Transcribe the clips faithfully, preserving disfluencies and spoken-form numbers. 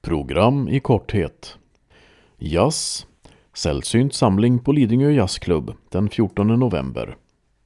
Program i korthet. Jazz. Sällsynt samling på Lidingö jazzklubb den fjortonde november.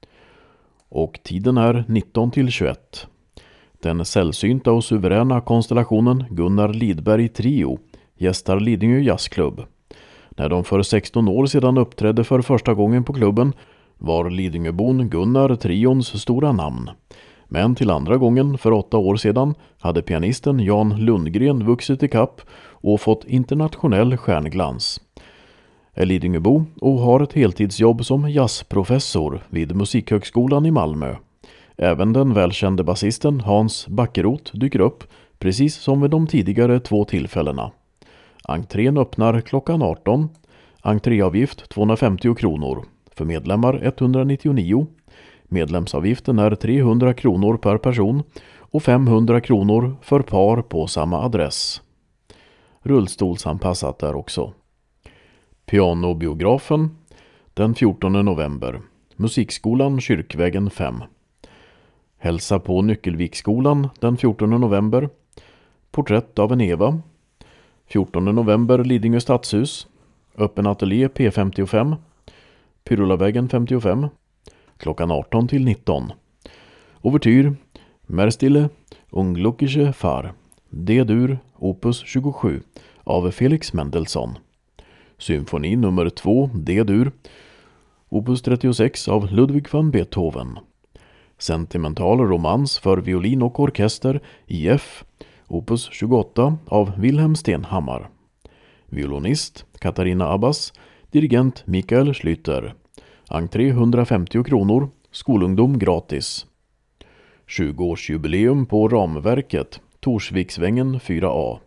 Och tiden är nitton till tjugoett. Den sällsynta och suveräna konstellationen Gunnar Lidberg Trio gästar Lidingö jazzklubb. När de för sexton år sedan uppträdde för första gången på klubben var Lidingöbon Gunnar Trions stora namn. Men till andra gången för åtta år sedan hade pianisten Jan Lundgren vuxit i kapp och fått internationell stjärnglans. Är Lidingöbo och har ett heltidsjobb som jazzprofessor vid Musikhögskolan i Malmö. Även den välkände basisten Hans Backeroth dyker upp, precis som vid de tidigare två tillfällena. Entrén öppnar klockan arton. Entréavgift tvåhundrafemtio kronor. För medlemmar etthundranittionio. Medlemsavgiften är trehundra kronor per person och femhundra kronor för par på samma adress. Rullstolsanpassat där också. Pianobiografen den fjortonde november. Musikskolan Kyrkvägen fem. Hälsa på Nyckelviksskolan den fjortonde november. Porträtt av en Eva. fjortonde november Lidingö stadshus. Öppen ateljé P femtiofem. Pyrolavägen femtiofem. Klockan arton till nitton. Overtyr Merstille Ungluckische Far. D-dur opus tjugosju av Felix Mendelssohn. Symfoni nummer två D-dur opus trettiosex av Ludwig van Beethoven. Sentimental romans för violin och orkester I F opus tjugoåtta av Wilhelm Stenhammar. Violinist Katarina Abbas. Dirigent Mikael Schlüter. Entré hundrafemtio kronor. Skolungdom gratis. tjugoårsjubileum på ramverket. Torsviksvängen fyra A.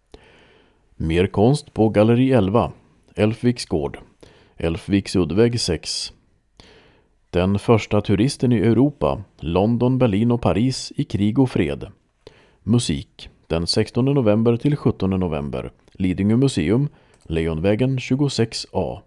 Mer konst på Galleri elva. Elfviksgård. Elfviks Uddväg sex. Den första turisten i Europa. London, Berlin och Paris i krig och fred. Musik. Den sextonde november till sjuttonde november. Lidingö museum. Lejonvägen tjugosex A.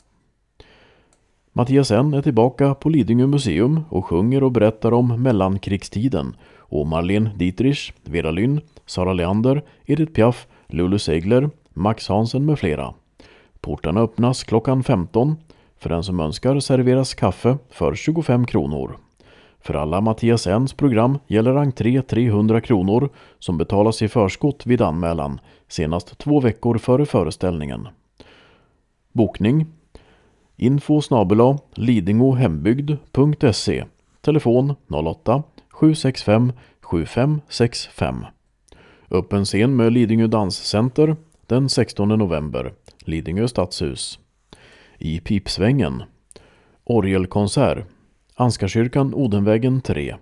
Mattias N är tillbaka på Lidingö museum och sjunger och berättar om mellankrigstiden. Och Marlene Dietrich, Vera Lynn, Sara Leander, Edith Piaf, Lulu Segler, Max Hansen med flera. Portarna öppnas klockan femton. För den som önskar serveras kaffe för tjugofem kronor. För alla Mattias N's program gäller entré trehundra kronor som betalas i förskott vid anmälan, senast två veckor före föreställningen. Bokning info snabel-a lidingohembygd punkt se. Telefon noll åtta sju sex fem sju fem sex fem. Öppen scen med Lidingö danscenter den sextonde november. Lidingö stadshus. I Pipsvängen. Orgelkonsert. Anskarkyrkan Odenvägen tre.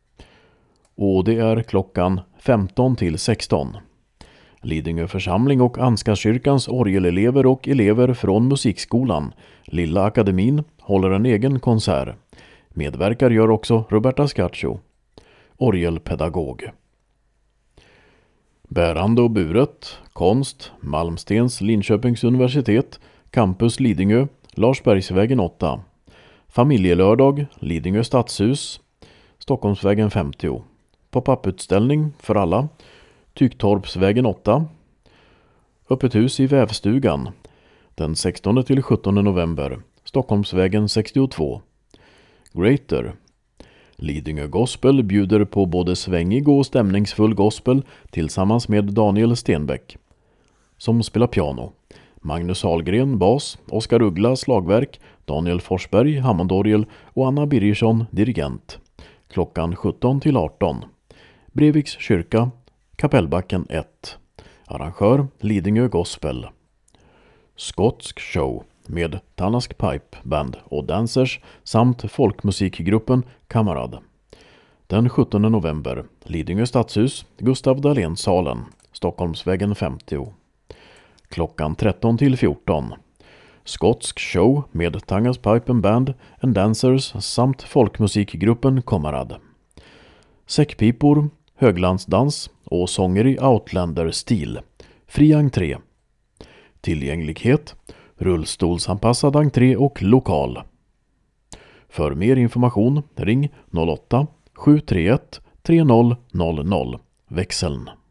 Och det är klockan femton till sexton. Lidingö församling och Anskarkyrkans orgelelever och elever från musikskolan Lilla Akademin håller en egen konsert. Medverkar gör också Roberta Scaccio, orgelpedagog. Bärande och buret, konst, Malmstens Linköpings universitet, campus Lidingö, Larsbergsvägen åtta. Familjelördag, Lidingö stadshus, Stockholmsvägen femtio. Pop-up-utställning för alla, Tyktorpsvägen åtta. Öppet hus i Vävstugan, den sextonde till sjuttonde november, Stockholmsvägen sextiotvå. Greater. Lidingö Gospel bjuder på både svängig och stämningsfull gospel tillsammans med Daniel Stenbeck, som spelar piano. Magnus Ahlgren bas, Oskar Uggla slagverk, Daniel Forsberg Hammondorgel och Anna Birgersson dirigent. Klockan sjutton till arton. Breviks kyrka, Kapellbacken ett. Arrangör Lidingö Gospel. Skotsk show med Tanask Pipe Band och dancers samt folkmusikgruppen Kamarad. Den sjuttonde november. Lidingö stadshus, Gustav Dahlén-salen, Stockholmsvägen femtio. Klockan tretton till fjorton. Skotsk show med Tangas Pipe Band and Dancers samt folkmusikgruppen Kamarad. Säckpipor, höglandsdans och sånger i Outlander-stil. Fri entré. Tillgänglighet, rullstolsanpassad entré och lokal. För mer information ring noll åtta sju tre ett tre noll noll noll. Växeln.